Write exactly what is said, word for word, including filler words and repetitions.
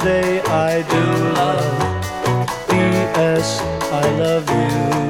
say I do love. P S. I love you.